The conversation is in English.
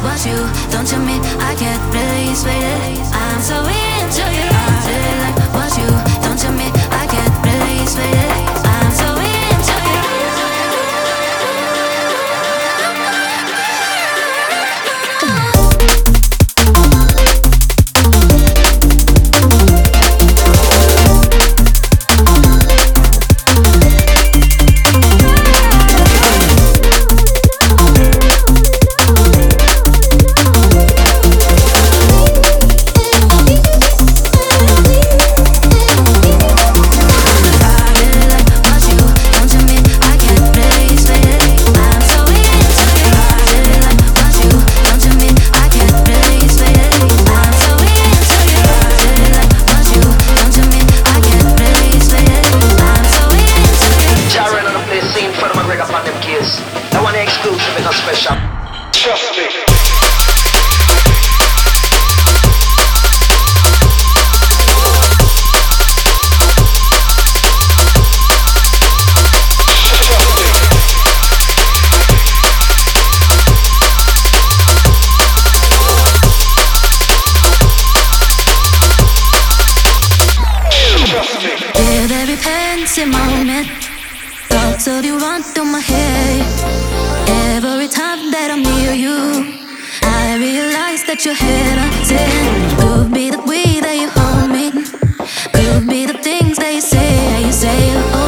want you, don't you mean I can't really explain it? I'm so into you. I really like want you, don't you mean I can't really explain it? I'm so into you. With every pensy moment, thoughts of you run through my head. Every time that I'm near you, I realize that you're hesitant. Could be the way that you hold me, could be the things that you say.